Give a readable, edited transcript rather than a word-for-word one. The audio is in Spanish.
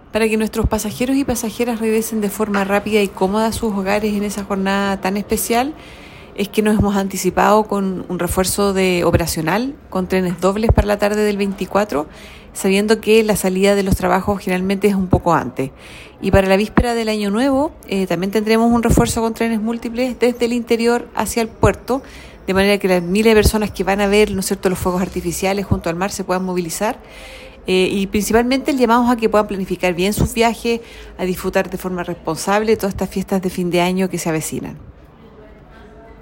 Para que nuestros pasajeros y pasajeras regresen de forma rápida y cómoda a sus hogares en esa jornada tan especial, es que nos hemos anticipado con un refuerzo operacional con trenes dobles para la tarde del 24, sabiendo que la salida de los trabajos generalmente es un poco antes. Y para la víspera del Año Nuevo también tendremos un refuerzo con trenes múltiples desde el interior hacia el puerto, de manera que las miles de personas que van a ver, ¿no es cierto?, los fuegos artificiales junto al mar se puedan movilizar. Y principalmente el llamado a que puedan planificar bien sus viajes, a disfrutar de forma responsable todas estas fiestas de fin de año que se avecinan.